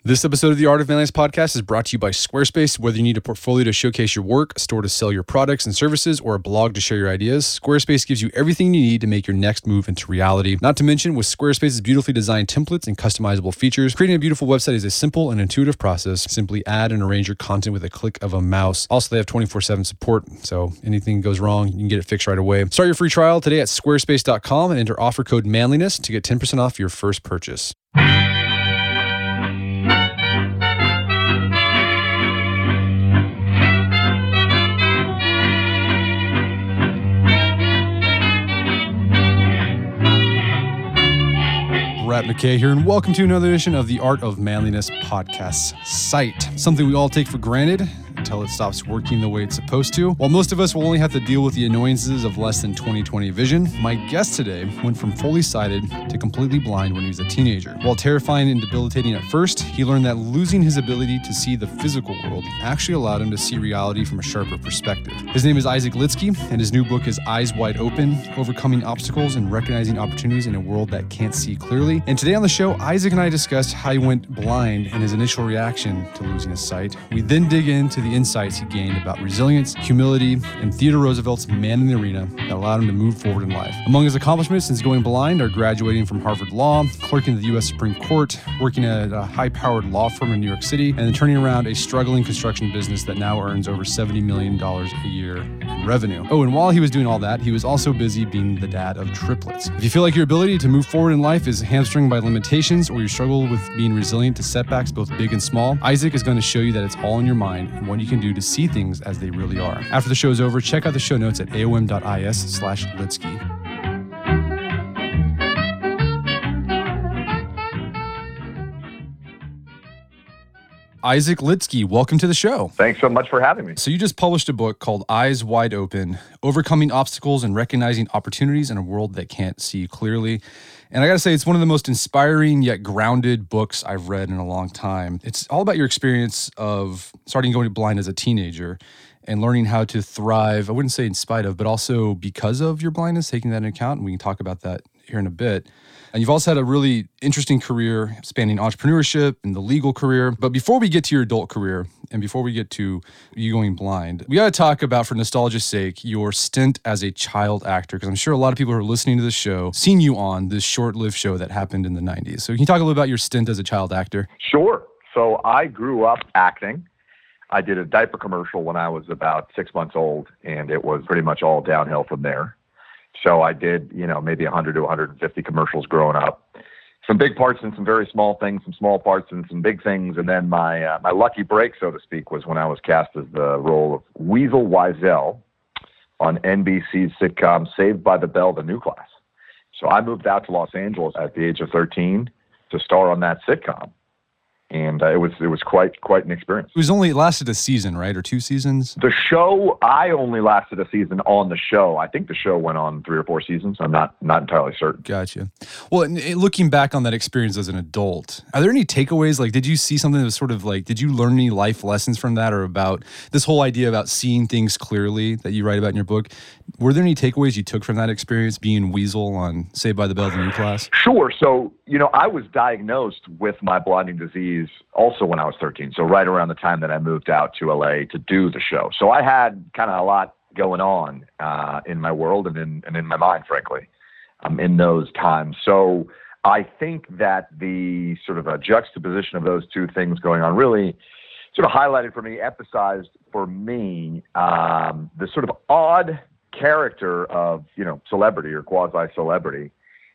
This episode of the Art of Manliness podcast is brought to you by Squarespace. Whether you need a portfolio to showcase your work, a store to sell your products and services, or a blog to share your ideas, Squarespace gives you everything you need to make your next move into reality. Not to mention, with Squarespace's beautifully designed templates and customizable features, creating a beautiful website is a simple and intuitive process. Simply add and arrange your content with a click of a mouse. Also, they have 24/7 support, so anything goes wrong, you can get it fixed right away. Start your free trial today at squarespace.com and enter offer code manliness to get 10% off your first purchase. Brad McKay here, and welcome to another edition of the Art of Manliness podcast site. Something we all take for granted until it stops working the way it's supposed to. While most of us will only have to deal with the annoyances of less than 20/20 vision, my guest today went from fully sighted to completely blind when he was a teenager. While terrifying and debilitating at first, he learned that losing his ability to see the physical world actually allowed him to see reality from a sharper perspective. His name is Isaac Litsky, and his new book is Eyes Wide Open, Overcoming Obstacles and Recognizing Opportunities in a World That Can't See Clearly. And today on the show, Isaac and I discussed how he went blind and his initial reaction to losing his sight. We then dig into the insights he gained about resilience, humility, and Theodore Roosevelt's man in the arena that allowed him to move forward in life. Among his accomplishments since going blind are graduating from Harvard Law, clerking at the U.S. Supreme Court, working at a high-powered law firm in New York City, and then turning around a struggling construction business that now earns over $70 million a year in revenue. Oh, and while he was doing all that, he was also busy being the dad of triplets. If you feel like your ability to move forward in life is hamstrung by limitations, or you struggle with being resilient to setbacks both big and small, Isaac is going to show you that it's all in your mind and what you can do to see things as they really are. After the show is over, check out the show notes at aom.is/Litsky. Isaac Litsky, welcome to the show. Thanks so much for having me. So you just published a book called Eyes Wide Open, Overcoming Obstacles and Recognizing Opportunities in a World That Can't See Clearly. And I got to say, it's one of the most inspiring yet grounded books I've read in a long time. It's all about your experience of starting going blind as a teenager and learning how to thrive, I wouldn't say in spite of, but also because of your blindness, taking that into account. And we can talk about that here in a bit. And you've also had a really interesting career spanning entrepreneurship and the legal career. But before we get to your adult career and before we get to you going blind, we got to talk about, for nostalgia's sake, your stint as a child actor, because I'm sure a lot of people who are listening to this show seen you on this short-lived show that happened in the 90s. So can you talk a little about your stint as a child actor? Sure. So I grew up acting. I did a diaper commercial when I was about 6 months old, and it was pretty much all downhill from there. So I did, maybe 100 to 150 commercials growing up. Some big parts and some very small things, some small parts and some big things. And then my lucky break, so to speak, was when I was cast as the role of Weasel Wiesel on NBC's sitcom Saved by the Bell, The New Class. So I moved out to Los Angeles at the age of 13 to star on that sitcom. And it was quite an experience. It lasted a season, right? Or 2 seasons? The show, I only lasted a season on the show. I think the show went on 3 or 4 seasons. I'm not entirely certain. Gotcha. Well, looking back on that experience as an adult, are there any takeaways? Like, did you see something that was sort of like, did you learn any life lessons from that, or about this whole idea about seeing things clearly that you write about in your book? Were there any takeaways you took from that experience being Weasel on Saved by the Bell, The New Class? Sure. So, I was diagnosed with my blinding disease also when I was 13. So right around the time that I moved out to LA to do the show. So I had kind of a lot going on in my world and in my mind, frankly, in those times. So I think that the sort of a juxtaposition of those two things going on really sort of highlighted for me, emphasized for me, the sort of odd character of, celebrity or quasi-celebrity,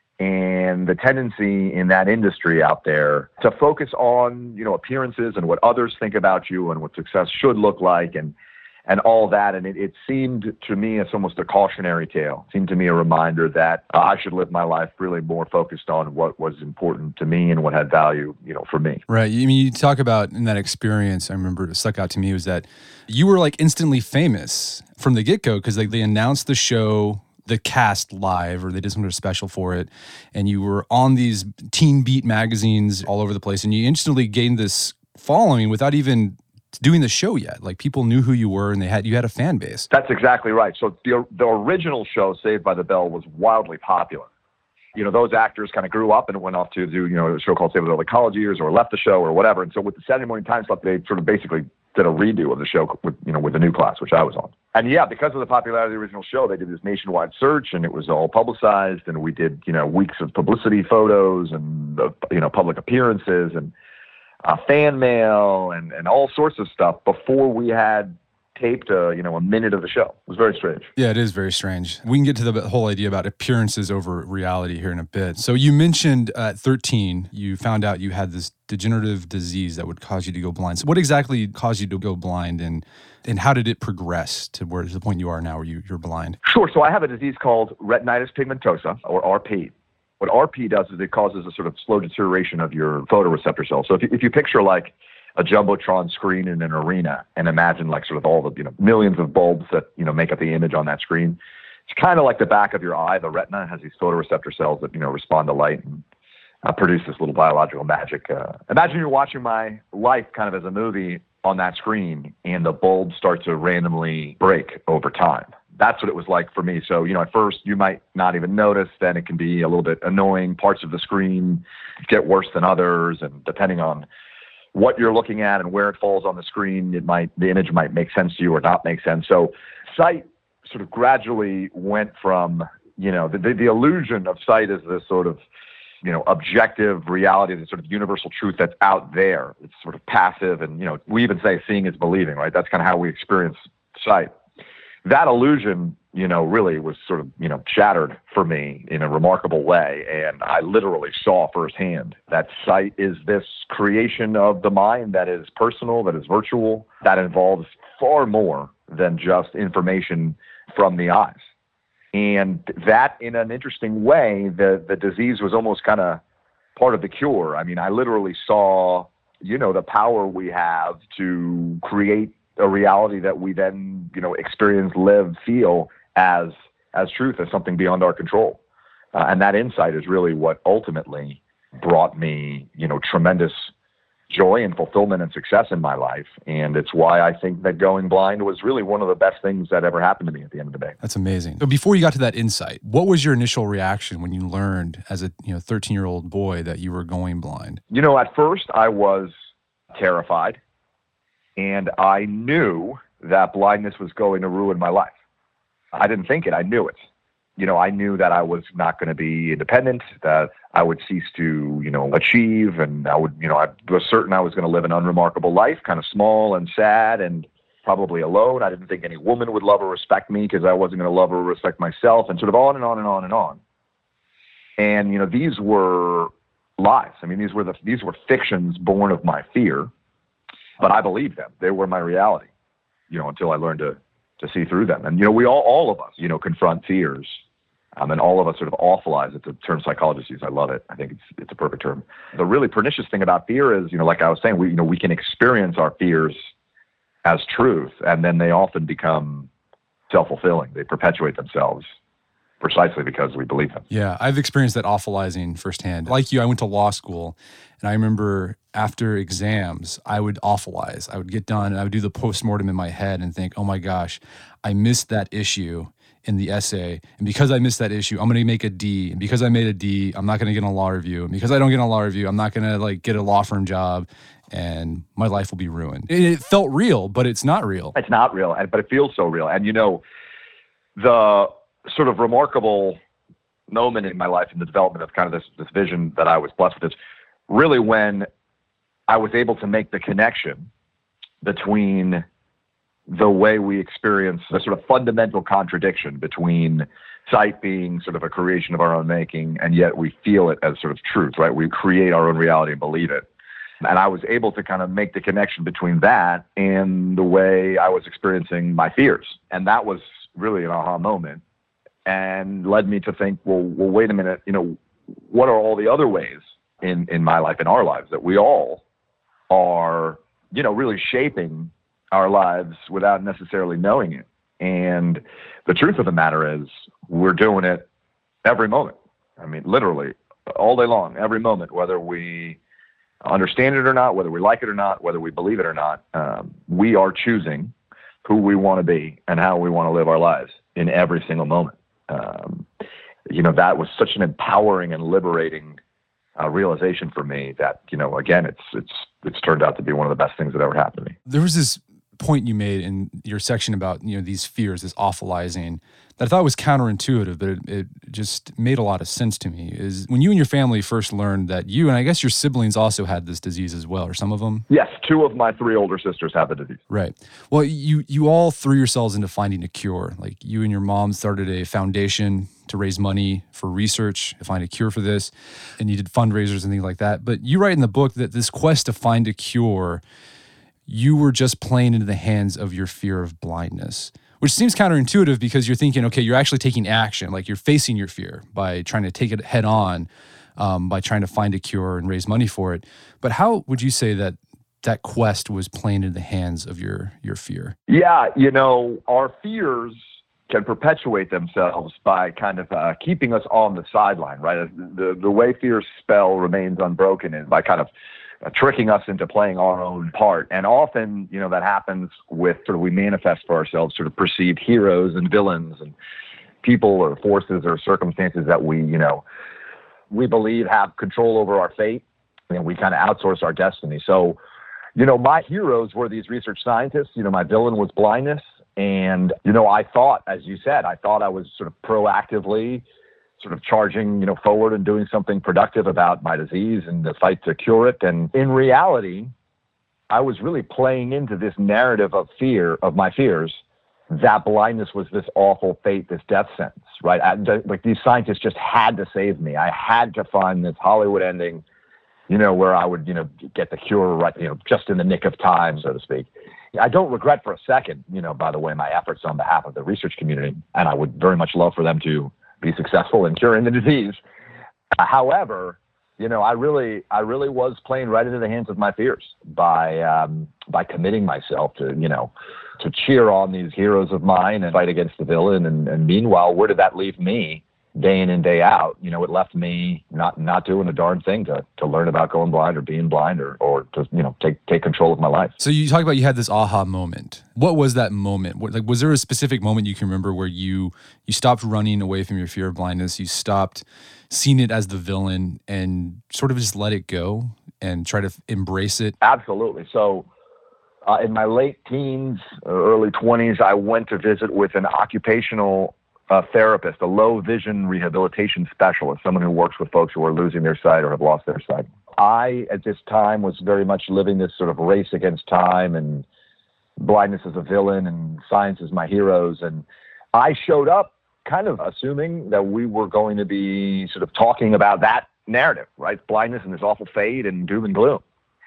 and the tendency in that industry out there to focus on, appearances and what others think about you and what success should look like and all that. And it seemed to me as almost a cautionary tale. It seemed to me a reminder that I should live my life really more focused on what was important to me and what had value, for me. Right. I mean, you talk about in that experience, I remember it stuck out to me was that you were like instantly famous from the get-go because they announced the show, the cast live, or they did something special for it, and you were on these Teen Beat magazines all over the place, and you instantly gained this following without even doing the show yet. Like, people knew who you were, and you had a fan base. That's exactly right. So the original show, Saved by the Bell, was wildly popular. those actors kind of grew up and went off to do, a show called Save the Early College Years or left the show or whatever. And so with the Saturday Morning Time Slot, they sort of basically did a redo of the show with the new class, which I was on. And yeah, because of the popularity of the original show, they did this nationwide search and it was all publicized. And we did, weeks of publicity photos and, public appearances and fan mail and all sorts of stuff before we had taped a minute of the show. It was very strange. Yeah, it is very strange. We can get to the whole idea about appearances over reality here in a bit. So you mentioned at 13, you found out you had this degenerative disease that would cause you to go blind. So what exactly caused you to go blind and how did it progress to the point you are now where you're blind? Sure. So I have a disease called retinitis pigmentosa, or RP. What RP does is it causes a sort of slow deterioration of your photoreceptor cells. So if you picture like a jumbotron screen in an arena and imagine like sort of all the millions of bulbs that make up the image on that screen, it's kind of like the back of your eye. The retina has these photoreceptor cells that respond to light and produce this little biological magic. Imagine you're watching my life kind of as a movie on that screen, and the bulbs start to randomly break over time. That's what it was like for me. So, at first you might not even notice, then it can be a little bit annoying. Parts of the screen get worse than others, and depending on what you're looking at and where it falls on the screen, the image might make sense to you or not make sense. So sight sort of gradually went from, the illusion of sight is this sort of, objective reality, this sort of universal truth that's out there. It's sort of passive. And, we even say seeing is believing, right? That's kind of how we experience sight. That illusion, really was sort of, shattered for me in a remarkable way. And I literally saw firsthand that sight is this creation of the mind that is personal, that is virtual, that involves far more than just information from the eyes. And that, in an interesting way, the disease was almost kind of part of the cure. I mean, I literally saw, the power we have to create a reality that we then, experience, live, feel as truth, as something beyond our control. And that insight is really what ultimately brought me, tremendous joy and fulfillment and success in my life. And it's why I think that going blind was really one of the best things that ever happened to me at the end of the day. That's amazing. So before you got to that insight, what was your initial reaction when you learned as a 13-year-old boy that you were going blind? At first I was terrified, and I knew that blindness was going to ruin my life. I didn't think it, I knew it. I knew that I was not going to be independent, that I would cease to, achieve, and I was certain I was going to live an unremarkable life, kind of small and sad and probably alone. I didn't think any woman would love or respect me because I wasn't going to love or respect myself, and sort of on and on and on and on. And, these were lies. I mean, these were fictions born of my fear, but I believed them. They were my reality, until I learned to see through them. And, we all of us, confront fears. And all of us sort of awfulize it. The term psychologists use. I love it. I think it's a perfect term. The really pernicious thing about fear is, like I was saying, we can experience our fears as truth, and then they often become self-fulfilling. They perpetuate themselves precisely because we believe them. Yeah, I've experienced that awfulizing firsthand. Like you, I went to law school, and I remember after exams, I would awfulize. I would get done, and I would do the postmortem in my head and think, oh my gosh, I missed that issue in the essay, and because I missed that issue, I'm going to make a D, and because I made a D, I'm not going to get a law review, and because I don't get a law review, I'm not going to get a law firm job, and my life will be ruined. It felt real, but it's not real. It's not real, but it feels so real. And the sort of remarkable moment in my life in the development of kind of this vision that I was blessed with is really when I was able to make the connection between the way we experience the sort of fundamental contradiction between sight being sort of a creation of our own making, and yet we feel it as sort of truth, right? We create our own reality and believe it. And I was able to kind of make the connection between that and the way I was experiencing my fears. And that was really an aha moment, and led me to think, well, wait a minute, what are all the other ways in my life, in our lives, that we all are, really shaping our lives without necessarily knowing it. And the truth of the matter is we're doing it every moment. I mean, literally all day long, every moment, whether we understand it or not, whether we like it or not, whether we believe it or not, we are choosing who we want to be and how we want to live our lives in every single moment. that was such an empowering and liberating realization for me that, again, it's turned out to be one of the best things that ever happened to me. There was this point you made in your section about, these fears, this awfulizing, that I thought was counterintuitive, but it just made a lot of sense to me, is when you and your family first learned that you, and I guess your siblings also had this disease as well, or some of them? Yes, 2 of my 3 older sisters have the disease. Right. Well, you all threw yourselves into finding a cure. Like, you and your mom started a foundation to raise money for research to find a cure for this, and you did fundraisers and things like that. But you write in the book that this quest to find a cure, you were just playing into the hands of your fear of blindness, which seems counterintuitive because you're thinking, okay, you're actually taking action, like you're facing your fear by trying to take it head on, by trying to find a cure and raise money for it. But how would you say that quest was playing into the hands of your fear? Yeah, our fears can perpetuate themselves by kind of keeping us on the sideline, right? The way fears spell remains unbroken is by kind of tricking us into playing our own part. And often, that happens with we manifest for ourselves sort of perceived heroes and villains and people or forces or circumstances that we believe have control over our fate, and we kind of outsource our destiny. So, my heroes were these research scientists. My villain was blindness. And, I thought, as you said, I was sort of proactively sort of charging, forward and doing something productive about my disease and the fight to cure it. And in reality, I was really playing into this narrative of my fears, that blindness was this awful fate, this death sentence, right? Like, these scientists just had to save me. I had to find this Hollywood ending, where I would, get the cure right, just in the nick of time, so to speak. I don't regret for a second, by the way, my efforts on behalf of the research community, and I would very much love for them to be successful in curing the disease. However, I really was playing right into the hands of my fears by committing myself to cheer on these heroes of mine and fight against the villain. And meanwhile, where did that leave me day in and day out? It left me not doing a darn thing to learn about going blind or being blind or to, take control of my life. So you talk about you had this aha moment. What was that moment? Was there a specific moment you can remember where you stopped running away from your fear of blindness? You stopped seeing it as the villain and sort of just let it go and try to embrace it? Absolutely. So in my late teens, early 20s, I went to visit with an occupational therapist, a low vision rehabilitation specialist, someone who works with folks who are losing their sight or have lost their sight. I, at this time, was very much living this sort of race against time and blindness as a villain and science as my heroes. And I showed up kind of assuming that we were going to be sort of talking about that narrative, right? Blindness and this awful fate and doom and gloom.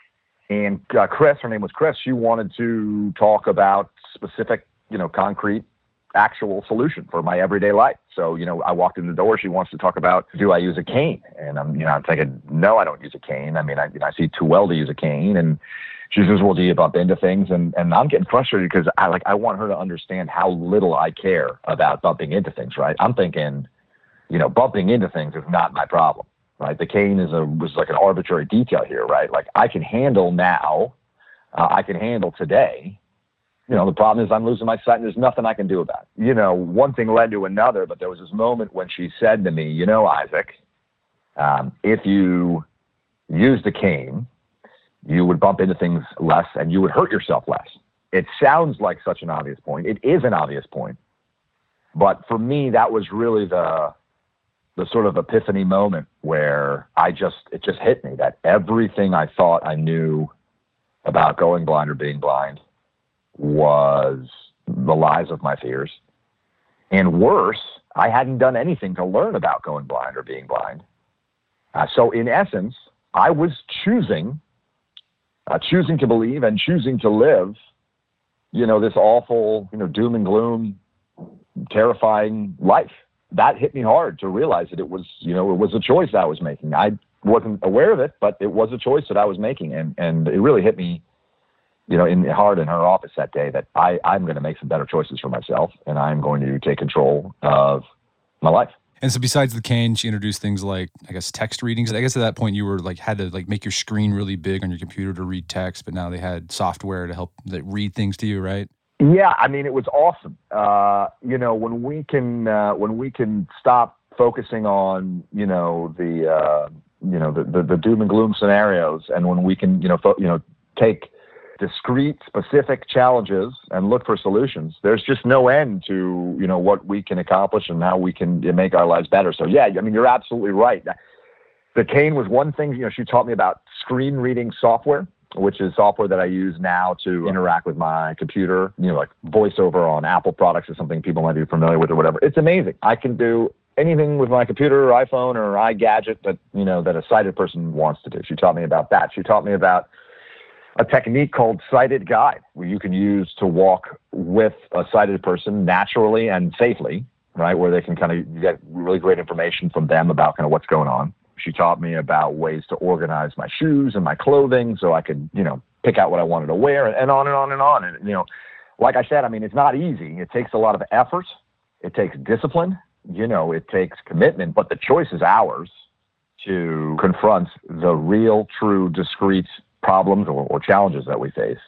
And Chris, her name was Chris, she wanted to talk about specific, concrete, actual solution for my everyday life. So, I walked in the door, she wants to talk about, do I use a cane? And I'm thinking, no, I don't use a cane. I mean, I see too well to use a cane. And she says, well, do you bump into things? And I'm getting frustrated because I want her to understand how little I care about bumping into things, right? I'm thinking, bumping into things is not my problem, right? The cane was like an arbitrary detail here, right? Like, I can handle now, I can handle today. The problem is I'm losing my sight and there's nothing I can do about it. One thing led to another, but there was this moment when she said to me, Isaac, if you used a cane, you would bump into things less and you would hurt yourself less. It sounds like such an obvious point. It is an obvious point. But for me, that was really the sort of epiphany moment where it just hit me that everything I thought I knew about going blind or being blind was the lies of my fears. And worse, I hadn't done anything to learn about going blind or being blind. So in essence, I was choosing to believe and choosing to live, this awful, doom and gloom, terrifying life. That hit me hard to realize that it was a choice I was making. I wasn't aware of it, but it was a choice that I was making. And it really hit me, hard in her office that day that I'm going to make some better choices for myself and I'm going to take control of my life. And so besides the cane, she introduced things like, I guess, text readings. I guess at that point you were had to make your screen really big on your computer to read text, but now they had software to help read things to you, right? Yeah, I mean, it was awesome. When we can stop focusing on, the doom and gloom scenarios, and when we can, take discrete, specific challenges and look for solutions, there's just no end to, what we can accomplish and how we can make our lives better. So yeah, I mean, you're absolutely right. The cane was one thing, she taught me about screen reading software, which is software that I use now to interact with my computer, like VoiceOver on Apple products is something people might be familiar with or whatever. It's amazing. I can do anything with my computer or iPhone or iGadget that, that a sighted person wants to do. She taught me about that. She taught me about a technique called sighted guide, where you can use to walk with a sighted person naturally and safely, right? Where they can kind of get really great information from them about kind of what's going on. She taught me about ways to organize my shoes and my clothing so I could, pick out what I wanted to wear, and on and on and on. And, like I said, I mean, it's not easy. It takes a lot of effort. It takes discipline. It takes commitment, but the choice is ours to confront the real, true, discrete problems or challenges that we face,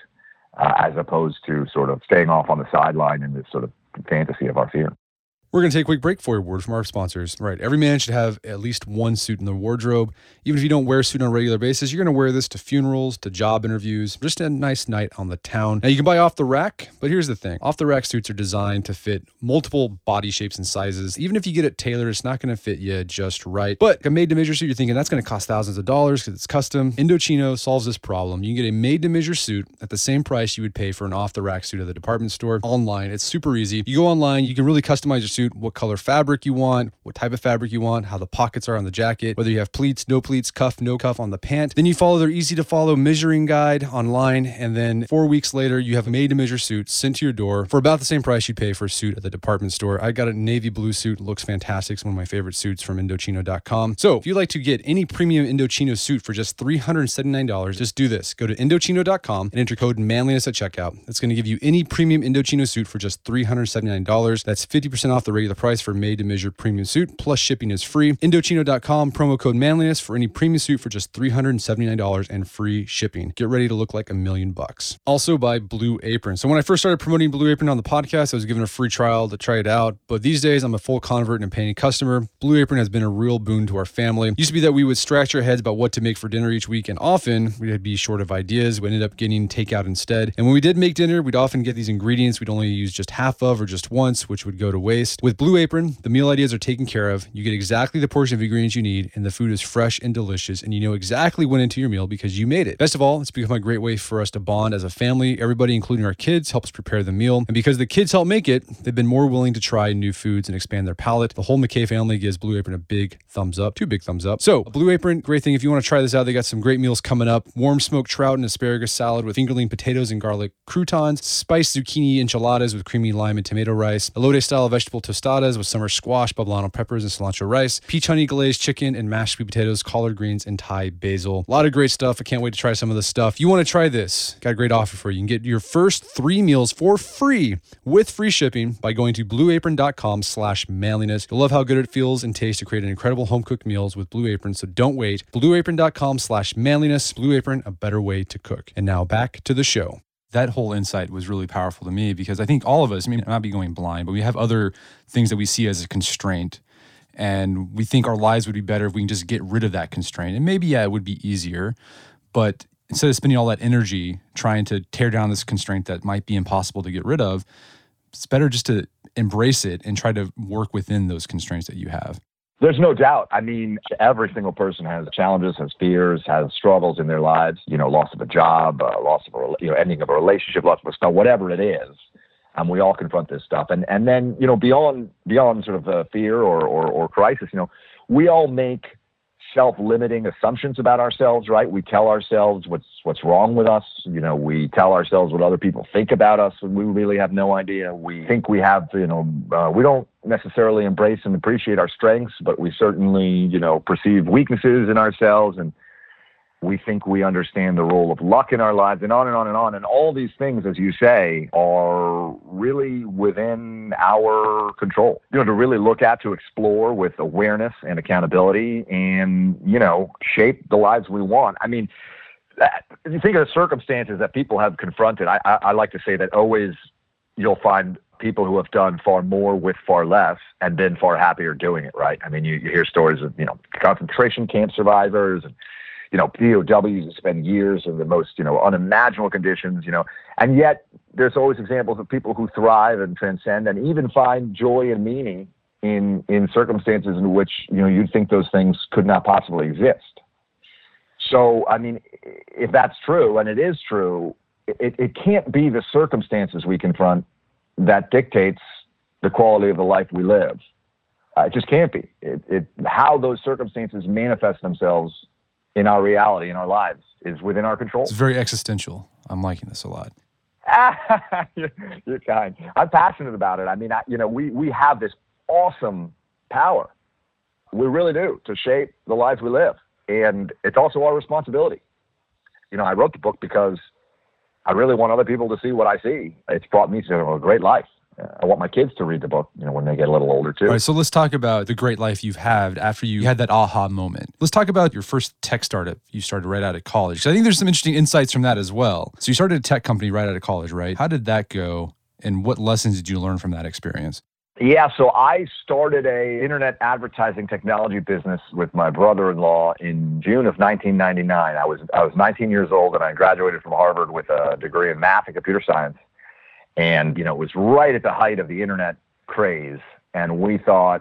as opposed to sort of staying off on the sideline in this sort of fantasy of our fear. We're going to take a quick break for a word from our sponsors. Right, every man should have at least one suit in their wardrobe. Even if you don't wear a suit on a regular basis, you're going to wear this to funerals, to job interviews, just a nice night on the town. Now, you can buy off the rack, but here's the thing. Off the rack suits are designed to fit multiple body shapes and sizes. Even if you get it tailored, it's not going to fit you just right. But a made-to-measure suit, you're thinking that's going to cost thousands of dollars because it's custom. Indochino solves this problem. You can get a made-to-measure suit at the same price you would pay for an off-the-rack suit at the department store. Online, it's super easy. You go online, you can really customize your suit, what color fabric you want, what type of fabric you want, how the pockets are on the jacket, whether you have pleats, no cuff, no cuff on the pant. Then you follow their easy-to-follow measuring guide online, and then 4 weeks later, you have a made-to-measure suit sent to your door for about the same price you'd pay for a suit at the department store. I got a navy blue suit. It looks fantastic. It's one of my favorite suits from Indochino.com. So if you'd like to get any premium Indochino suit for just $379, just do this. Go to Indochino.com and enter code manliness at checkout. It's going to give you any premium Indochino suit for just $379. That's 50% off the regular price for made-to-measure premium suit, plus shipping is free. Indochino.com, promo code manliness for any premium suit for just $379 and free shipping. Get ready to look like $1 million. Also by Blue Apron. So when I first started promoting Blue Apron on the podcast, I was given a free trial to try it out. But these days, I'm a full convert and a paying customer. Blue Apron has been a real boon to our family. It used to be that we would scratch our heads about what to make for dinner each week, and often we'd be short of ideas. We ended up getting takeout instead. And when we did make dinner, we'd often get these ingredients we'd only use just half of or just once, which would go to waste. With Blue Apron, the meal ideas are taken care of. You get exactly the portion of ingredients you need, and the food is fresh and delicious, and you know exactly what went into your meal because you made it. Best of all, it's become a great way for us to bond as a family. Everybody, including our kids, helps prepare the meal. And because the kids help make it, they've been more willing to try new foods and expand their palate. The whole McKay family gives Blue Apron a big thumbs up, 2 big thumbs up. So Blue Apron, great thing. If you want to try this out, they got some great meals coming up. Warm smoked trout and asparagus salad with fingerling potatoes and garlic croutons, spiced zucchini enchiladas with creamy lime and tomato rice, elote style vegetable tostadas with summer squash, poblano peppers, and cilantro rice, peach honey glazed chicken and mashed sweet potatoes, collard greens, and Thai basil. A lot of great stuff. I can't wait to try some of this stuff. You want to try this? Got a great offer for you. You can get your first 3 meals for free with free shipping by going to blueapron.com/manliness. You'll love how good it feels and tastes to create an incredible home-cooked meals with Blue Apron, so don't wait. blueapron.com/manliness. Blue Apron, a better way to cook. And now back to the show. That whole insight was really powerful to me because I think all of us, I mean, I'm not be going blind, but we have other things that we see as a constraint. And we think our lives would be better if we can just get rid of that constraint. And maybe, yeah, it would be easier. But instead of spending all that energy trying to tear down this constraint that might be impossible to get rid of, it's better just to embrace it and try to work within those constraints that you have. There's no doubt. I mean, every single person has challenges, has fears, has struggles in their lives, loss of a job, loss of ending of a relationship, loss of a spouse, whatever it is. We all confront this stuff. And then, beyond sort of the fear or crisis, we all make self-limiting assumptions about ourselves, right? We tell ourselves what's wrong with us. We tell ourselves what other people think about us, and we really have no idea. We think we have, we don't necessarily embrace and appreciate our strengths, but we certainly, perceive weaknesses in ourselves, and we think we understand the role of luck in our lives, and on and on and on. And all these things, as you say, are really within our control, to really look at, to explore with awareness and accountability and, shape the lives we want. I mean, if you think of the circumstances that people have confronted, I like to say that always you'll find people who have done far more with far less and been far happier doing it, right? I mean, you hear stories of, concentration camp survivors and, POWs who spend years in the most, unimaginable conditions, and yet there's always examples of people who thrive and transcend and even find joy and meaning in circumstances in which, you'd think those things could not possibly exist. So, I mean, if that's true, and it is true, it can't be the circumstances we confront that dictates the quality of the life we live. It just can't be. How those circumstances manifest themselves in our reality, in our lives, is within our control. It's very existential. I'm liking this a lot. You're kind. I'm passionate about it. I mean, we have this awesome power. We really do, to shape the lives we live. And it's also our responsibility. I wrote the book because I really want other people to see what I see. It's brought me to a great life. I want my kids to read the book, when they get a little older too. All right, so let's talk about the great life you've had after you had that aha moment. Let's talk about your first tech startup you started right out of college. I think there's some interesting insights from that as well. So you started a tech company right out of college, right? How did that go? And what lessons did you learn from that experience? Yeah, so I started a internet advertising technology business with my brother-in-law in June of 1999. I was 19 years old, and I graduated from Harvard with a degree in math and computer science. And, it was right at the height of the internet craze. And we thought,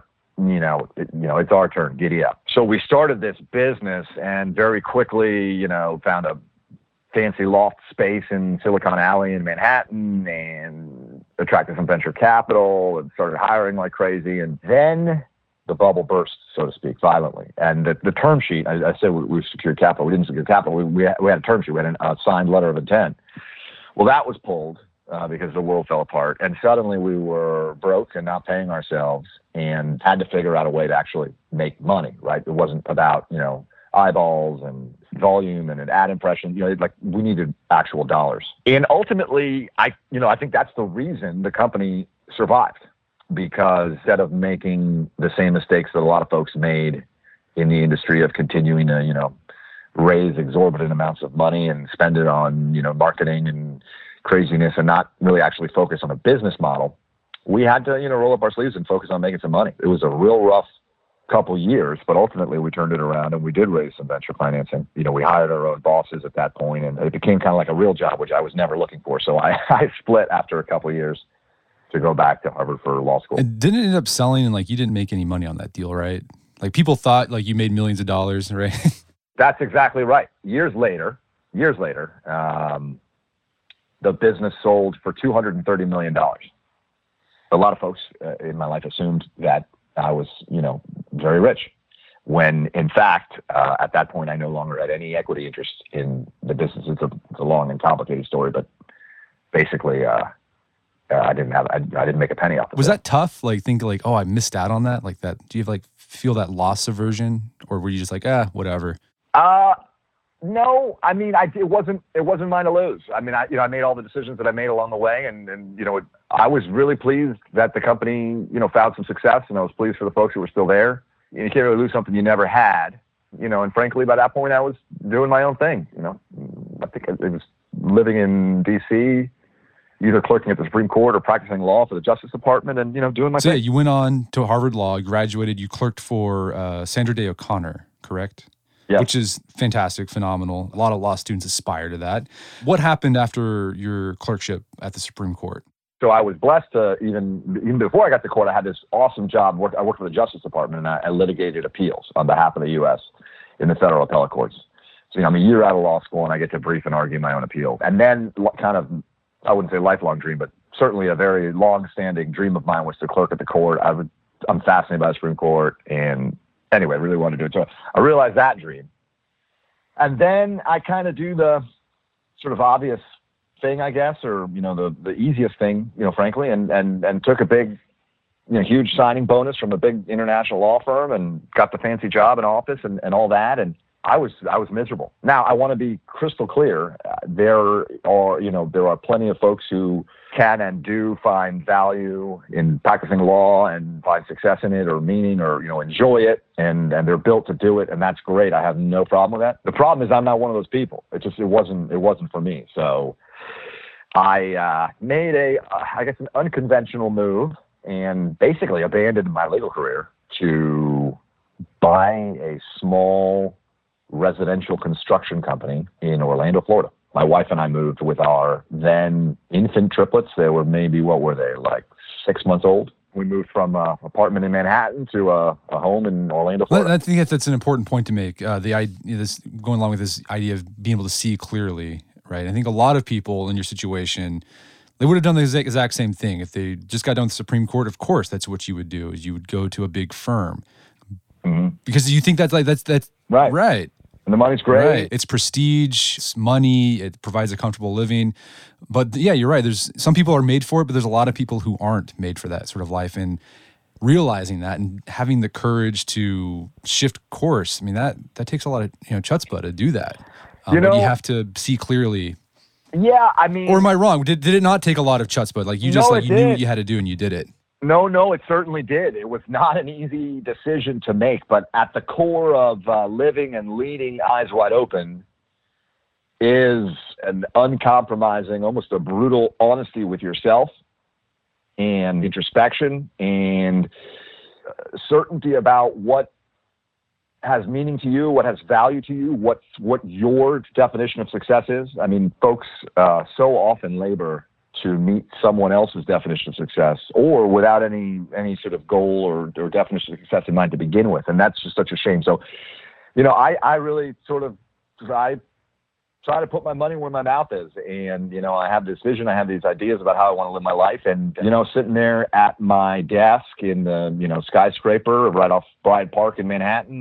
it's our turn, giddy up. So we started this business and very quickly, found a fancy loft space in Silicon Alley in Manhattan and attracted some venture capital and started hiring like crazy. And then the bubble burst, so to speak, violently. And the term sheet, I said we secured capital. We didn't secure capital. We had a term sheet. We had a signed letter of intent. Well, that was pulled. Because the world fell apart. And suddenly we were broke and not paying ourselves and had to figure out a way to actually make money, right? It wasn't about, eyeballs and volume and an ad impression. We needed actual dollars. And ultimately, I think that's the reason the company survived. Because instead of making the same mistakes that a lot of folks made in the industry of continuing to, raise exorbitant amounts of money and spend it on, marketing and craziness and not really actually focus on a business model, we had to, roll up our sleeves and focus on making some money. It was a real rough couple years, but ultimately we turned it around and we did raise some venture financing. We hired our own bosses at that point, and it became kind of like a real job, which I was never looking for. So I split after a couple of years to go back to Harvard for law school. And didn't it end up selling and you didn't make any money on that deal, right? People thought you made millions of dollars, right? That's exactly right. Years later, the business sold for $230 million. A lot of folks in my life assumed that I was, very rich, when in fact, at that point, I no longer had any equity interest in the business. It's a long and complicated story, but basically, I didn't make a penny off of it. Was that tough? Oh, I missed out on that? Like that? Do you feel that loss aversion, or were you just whatever? No, I mean, it wasn't mine to lose. I mean, I made all the decisions that I made along the way, and I was really pleased that the company, found some success, and I was pleased for the folks who were still there. You can't really lose something you never had, and frankly, by that point, I was doing my own thing. I think it was living in D.C., either clerking at the Supreme Court or practicing law for the Justice Department, and doing my thing. So yeah, you went on to Harvard Law, graduated, you clerked for Sandra Day O'Connor, correct? Yeah. Which is fantastic, phenomenal. A lot of law students aspire to that. What happened after your clerkship at the Supreme Court? So I was blessed to, even before I got to court, I had this awesome job. I worked for the Justice Department, and I litigated appeals on behalf of the U.S. in the federal appellate courts. So I'm a year out of law school, and I get to brief and argue my own appeal. And then kind of, I wouldn't say lifelong dream, but certainly a very long-standing dream of mine was to clerk at the court. I'm fascinated by the Supreme Court, and anyway, I really wanted to do it. So I realized that dream. And then I kind of do the sort of obvious thing, I guess, or, the easiest thing, frankly, and took a big, huge signing bonus from a big international law firm and got the fancy job in office and all that. And I was miserable. Now, I want to be crystal clear. There are plenty of folks who can and do find value in practicing law and find success in it or meaning or, enjoy it. And they're built to do it. And that's great. I have no problem with that. The problem is I'm not one of those people. It wasn't for me. So I made an unconventional move and basically abandoned my legal career to buy a small residential construction company in Orlando, Florida. My wife and I moved with our then infant triplets. They were maybe, like 6 months old. We moved from an apartment in Manhattan to a home in Orlando, Florida. I think that's an important point to make. This going along with this idea of being able to see clearly, right? I think a lot of people in your situation, they would have done the exact same thing. If they just got done with the Supreme Court, of course, that's what you would do, is you would go to a big firm. Mm-hmm. Because you think that's right. Right. And the money's great. Right. It's prestige, it's money, it provides a comfortable living. But yeah, you're right. There's some people are made for it, but there's a lot of people who aren't made for that sort of life. And realizing that and having the courage to shift course, I mean, that takes a lot of chutzpah to do that. You have to see clearly. Yeah, I mean, or am I wrong? Did it not take a lot of chutzpah? Like you just you knew what you had to do and you did it. No, it certainly did. It was not an easy decision to make, but at the core of living and leading eyes wide open is an uncompromising, almost a brutal honesty with yourself and introspection and certainty about what has meaning to you, what has value to you, what your definition of success is. I mean, folks so often labor to meet someone else's definition of success, or without any sort of goal or definition of success in mind to begin with, and that's just such a shame. So, I really sort of try to put my money where my mouth is, and I have this vision, I have these ideas about how I want to live my life, and sitting there at my desk in the skyscraper right off Bryant Park in Manhattan,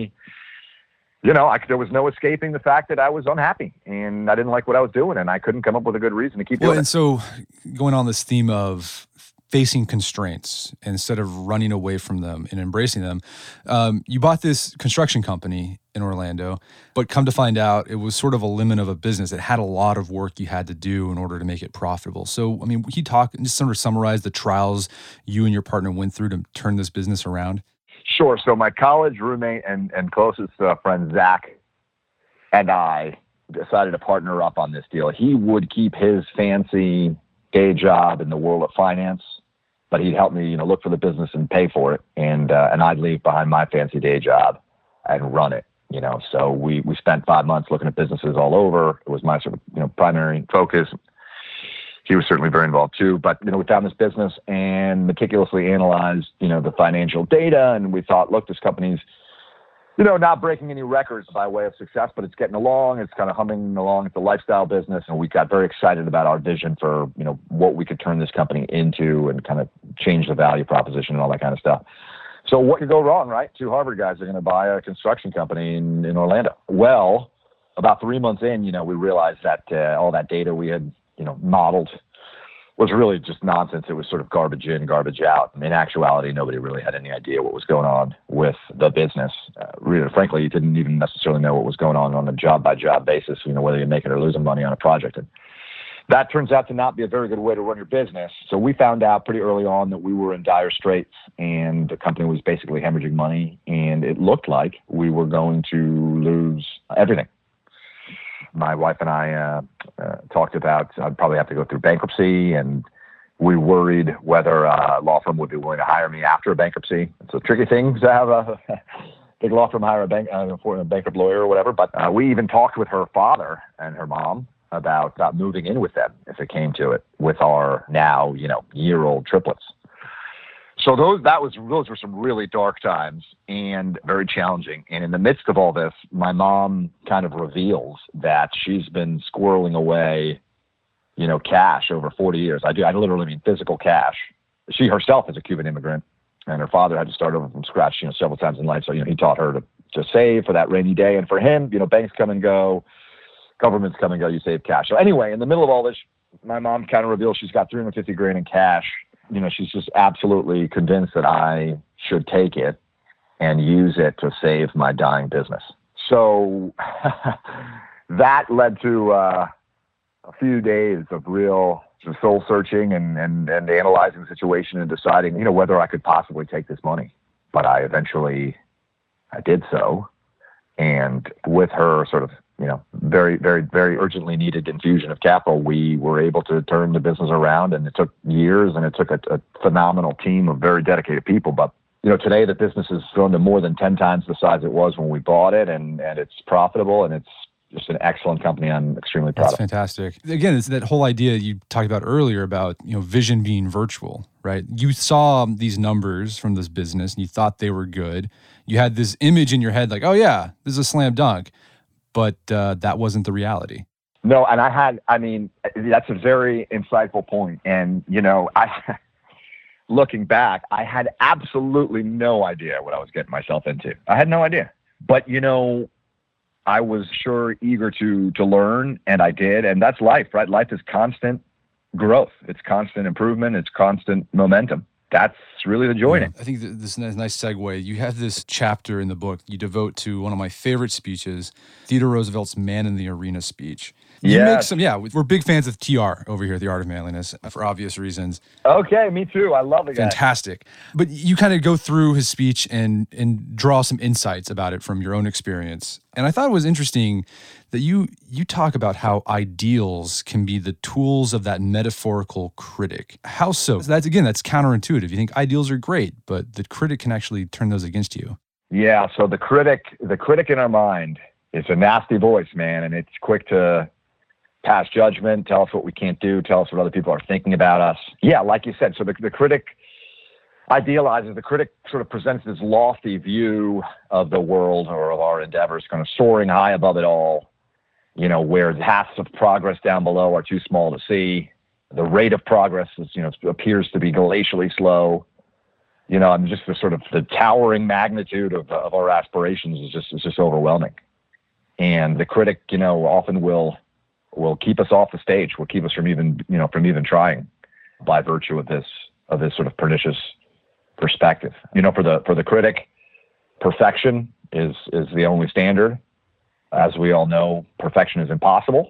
there was no escaping the fact that I was unhappy and I didn't like what I was doing and I couldn't come up with a good reason to keep doing it. And so going on this theme of facing constraints instead of running away from them and embracing them, you bought this construction company in Orlando, but come to find out it was sort of a lemon of a business. It had a lot of work you had to do in order to make it profitable. So, I mean, can you talk and just sort of summarize the trials you and your partner went through to turn this business around? Sure. So my college roommate and closest friend, Zach, and I decided to partner up on this deal. He would keep his fancy day job in the world of finance, but he'd help me, look for the business and pay for it. And I'd leave behind my fancy day job and run it, So we spent 5 months looking at businesses all over. It was my sort of, primary focus. He was certainly very involved too, but, we found this business and meticulously analyzed, the financial data. And we thought, look, this company's, not breaking any records by way of success, but it's getting along. It's kind of humming along. It's a lifestyle business. And we got very excited about our vision for, what we could turn this company into and kind of change the value proposition and all that kind of stuff. So what could go wrong, right? Two Harvard guys are going to buy a construction company in Orlando. Well, about 3 months in, we realized that all that data we had, modeled was really just nonsense. It was sort of garbage in, garbage out. In actuality, nobody really had any idea what was going on with the business. Really, frankly, you didn't even necessarily know what was going on a job-by-job basis, whether you're making or losing money on a project. And that turns out to not be a very good way to run your business. So we found out pretty early on that we were in dire straits and the company was basically hemorrhaging money, and it looked like we were going to lose everything. My wife and I talked about I'd probably have to go through bankruptcy, and we worried whether a law firm would be willing to hire me after a bankruptcy. It's a tricky thing to have a big law firm hire a bankrupt lawyer or whatever. But we even talked with her father and her mom about moving in with them if it came to it with our now, year-old triplets. So those were some really dark times and very challenging. And in the midst of all this, my mom kind of reveals that she's been squirreling away, cash over 40 years. I literally mean physical cash. She herself is a Cuban immigrant, and her father had to start over from scratch, several times in life. So, he taught her to save for that rainy day. And for him, banks come and go, governments come and go, you save cash. So anyway, in the middle of all this, my mom kind of reveals she's got $350,000 in cash. She's just absolutely convinced that I should take it and use it to save my dying business. So that led to a few days of real soul searching and analyzing the situation and deciding, whether I could possibly take this money. But I did so. And with her sort of, very, very, very urgently needed infusion of capital, we were able to turn the business around. And it took years, and it took a phenomenal team of very dedicated people. But, today the business has grown to more than 10 times the size it was when we bought it, and it's profitable, and it's just an excellent company. I'm extremely proud of. That's fantastic. Again, it's that whole idea you talked about earlier about, vision being virtual, right? You saw these numbers from this business and you thought they were good. You had this image in your head like, oh yeah, this is a slam dunk. But that wasn't the reality. No, and that's a very insightful point. And, looking back, I had absolutely no idea what I was getting myself into. I had no idea. But, I was sure eager to learn, and I did. And that's life, right? Life is constant growth. It's constant improvement. It's constant momentum. That's really the joy in it. I think this is a nice segue. You have this chapter in the book you devote to one of my favorite speeches, Theodore Roosevelt's Man in the Arena speech. We're big fans of TR over here at The Art of Manliness for obvious reasons. Okay, me too. I love the guy. Fantastic. But you kind of go through his speech and draw some insights about it from your own experience. And I thought it was interesting that you talk about how ideals can be the tools of that metaphorical critic. How so? That's counterintuitive. You think ideals are great, but the critic can actually turn those against you. Yeah, so the critic in our mind is a nasty voice, man, and it's quick to pass judgment, tell us what we can't do, tell us what other people are thinking about us. Yeah, like you said, so the critic idealizes, the critic sort of presents this lofty view of the world or of our endeavors, kind of soaring high above it all, where the paths of progress down below are too small to see. The rate of progress is, appears to be glacially slow. And just the towering magnitude of our aspirations is just overwhelming. And the critic, often will keep us off the stage, will keep us from even trying by virtue of this sort of pernicious perspective. For the critic, perfection is the only standard. As we all know, perfection is impossible.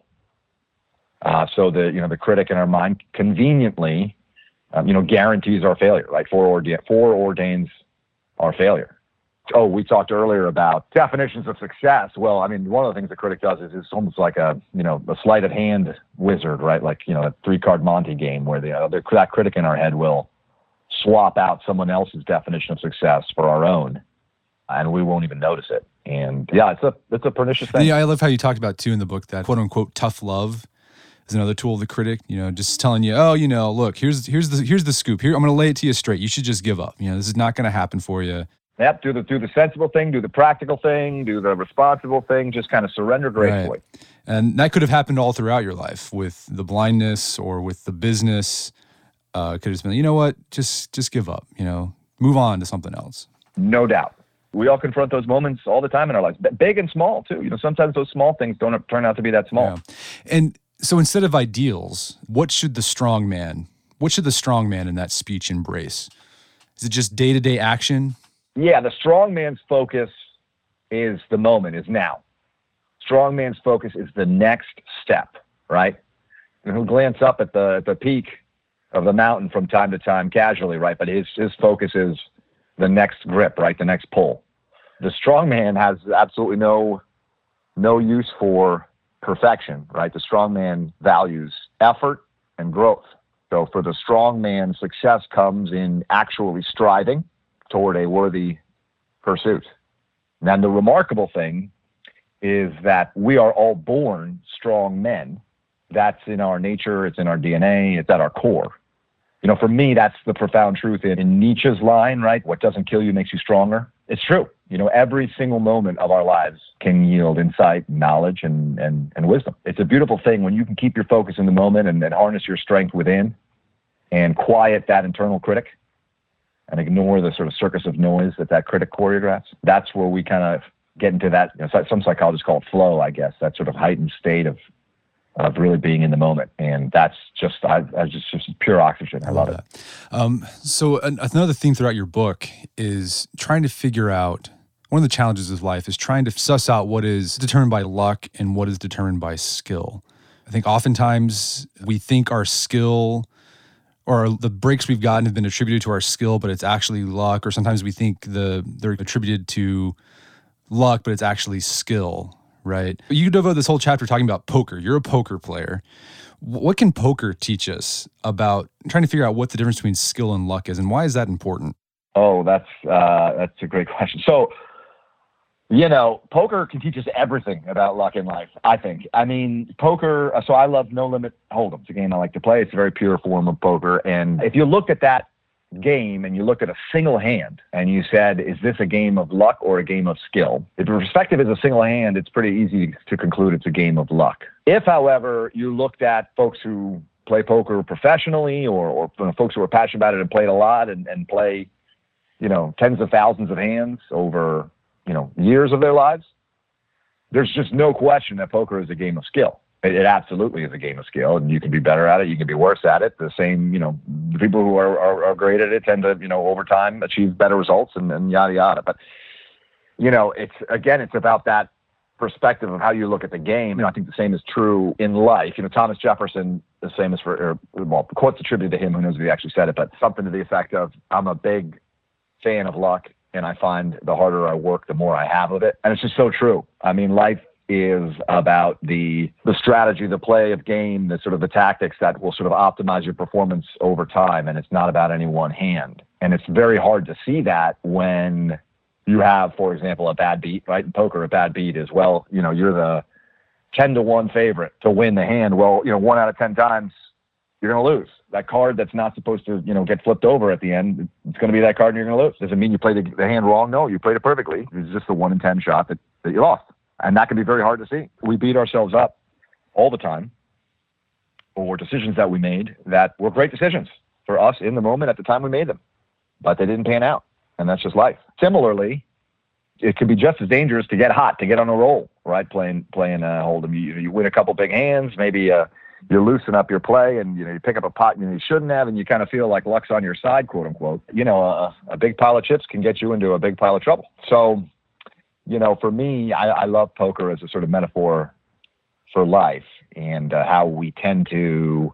So the critic in our mind conveniently, guarantees our failure, right? Foreordains our failure. Oh, we talked earlier about definitions of success. Well, one of the things the critic does is it's almost like a sleight of hand wizard, right? Like, a 3-card Monte game where that critic in our head will swap out someone else's definition of success for our own, and we won't even notice it. And yeah, it's a pernicious thing. Yeah, I love how you talked about too in the book that quote unquote tough love is another tool of the critic. Just telling you, look, here's the scoop. Here, I'm going to lay it to you straight. You should just give up. This is not going to happen for you. Yep, do the sensible thing, do the practical thing, do the responsible thing, just kind of surrender gracefully. Right. And that could have happened all throughout your life with the blindness or with the business. It could have been, you know what, just give up, move on to something else. No doubt. We all confront those moments all the time in our lives, big and small too. Sometimes those small things don't turn out to be that small. Yeah. And so instead of ideals, what should the strong man in that speech embrace? Is it just day-to-day action? Yeah, the strong man's focus is the moment, is now. Strong man's focus is the next step, right? And he'll glance up at the peak of the mountain from time to time casually, right? But his focus is the next grip, right? The next pull. The strong man has absolutely no use for perfection, right? The strong man values effort and growth. So for the strong man, success comes in actually striving toward a worthy pursuit. And the remarkable thing is that we are all born strong men. That's in our nature. It's in our DNA. It's at our core. For me, that's the profound truth in Nietzsche's line, right? What doesn't kill you makes you stronger. It's true. Every single moment of our lives can yield insight, knowledge, and wisdom. It's a beautiful thing when you can keep your focus in the moment and harness your strength within and quiet that internal critic and ignore the sort of circus of noise that critic choreographs. That's where we kind of get into that, some psychologists call it flow, I guess, that sort of heightened state of really being in the moment. And that's just pure oxygen. I love it. So another theme throughout your book is trying to figure out, one of the challenges of life is trying to suss out what is determined by luck and what is determined by skill. I think oftentimes we think our skill or the breaks we've gotten have been attributed to our skill, but it's actually luck. Or sometimes we think they're attributed to luck, but it's actually skill, right? You devote this whole chapter talking about poker. You're a poker player. What can poker teach us about trying to figure out what the difference between skill and luck is, and why is that important? Oh, that's a great question. So, poker can teach us everything about luck in life, I think. I mean, poker, so I love No Limit Hold'em. It's a game I like to play. It's a very pure form of poker. And if you looked at that game and you looked at a single hand and you said, is this a game of luck or a game of skill? If your perspective is a single hand, it's pretty easy to conclude it's a game of luck. If, however, you looked at folks who play poker professionally or folks who are passionate about it and play it a lot and play, tens of thousands of hands over, years of their lives, there's just no question that poker is a game of skill. It absolutely is a game of skill, and you can be better at it. You can be worse at it. The same, the people who are great at it tend to, over time achieve better results and yada, yada. But, it's about that perspective of how you look at the game. I think the same is true in life. Thomas Jefferson, the same is the quote's attributed to him. Who knows if he actually said it, but something to the effect of, I'm a big fan of luck, and I find the harder I work, the more I have of it. And it's just so true. I mean, life is about the strategy, the play of game, the sort of the tactics that will sort of optimize your performance over time. And it's not about any one hand. And it's very hard to see that when you have, for example, a bad beat, right? In poker, a bad beat is, you're the 10-1 favorite to win the hand. Well, 1 out of 10 times, you're going to lose. That card that's not supposed to, get flipped over at the end, it's going to be that card and you're going to lose. Does it mean you played the hand wrong? No, you played it perfectly. It's just the 1 in 10 shot that you lost. And that can be very hard to see. We beat ourselves up all the time for decisions that we made that were great decisions for us in the moment at the time we made them, but they didn't pan out. And that's just life. Similarly, it can be just as dangerous to get hot, to get on a roll, right? Playing Hold'em. You win a couple big hands, maybe you loosen up your play and, you pick up a pot you shouldn't have, and you kind of feel like luck's on your side, quote unquote. A big pile of chips can get you into a big pile of trouble. So, for me, I love poker as a sort of metaphor for life and how we tend to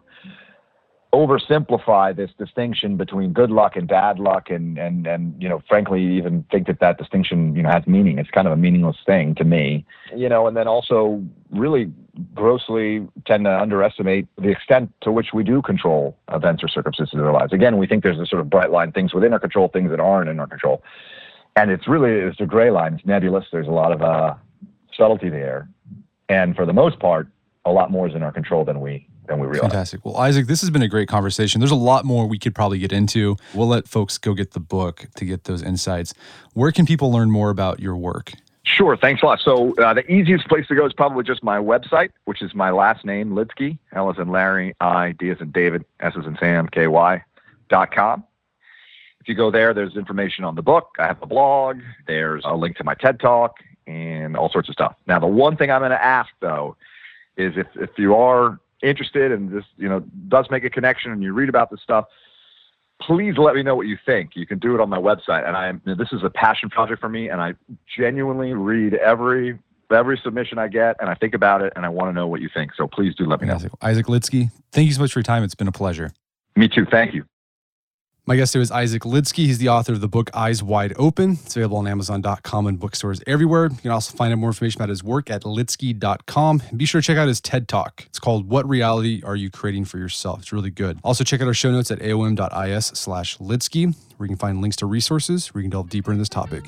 oversimplify this distinction between good luck and bad luck and frankly, even think that distinction, has meaning. It's kind of a meaningless thing to me, and then also really grossly tend to underestimate the extent to which we do control events or circumstances in our lives. Again, we think there's a sort of bright line, things within our control, things that aren't in our control. And it's a gray line. It's nebulous. There's a lot of subtlety there. And for the most part, a lot more is in our control than we realize. Fantastic. Well, Isaac, this has been a great conversation. There's a lot more we could probably get into. We'll let folks go get the book to get those insights. Where can people learn more about your work? Sure. Thanks a lot. So the easiest place to go is probably just my website, which is my last name, Lidsky, L as in Larry, I, D as in David, S as in Sam, KY.com. If you go there, there's information on the book. I have a blog. There's a link to my TED Talk and all sorts of stuff. Now, the one thing I'm going to ask, though, is if you are interested and this, does make a connection and you read about this stuff, please let me know what you think. You can do it on my website. And this is a passion project for me, and I genuinely read every submission I get, and I think about it, and I want to know what you think. So please do let me know. Isaac Lidsky, thank you so much for your time. It's been a pleasure. Me too. Thank you. My guest today was Isaac Lidsky. He's the author of the book Eyes Wide Open. It's available on Amazon.com and bookstores everywhere. You can also find out more information about his work at lidsky.com. And be sure to check out his TED Talk. It's called What Reality Are You Creating for Yourself? It's really good. Also, check out our show notes at aom.is/Lidsky, where you can find links to resources where you can delve deeper into this topic.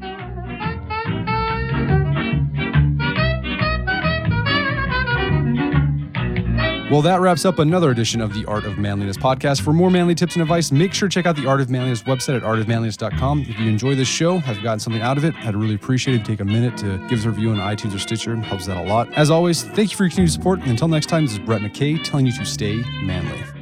Well, that wraps up another edition of the Art of Manliness podcast. For more manly tips and advice, make sure to check out the Art of Manliness website at artofmanliness.com. If you enjoy this show, have gotten something out of it, I'd really appreciate it if you take a minute to give us a review on iTunes or Stitcher. It helps that a lot. As always, thank you for your continued support. And until next time, this is Brett McKay telling you to stay manly.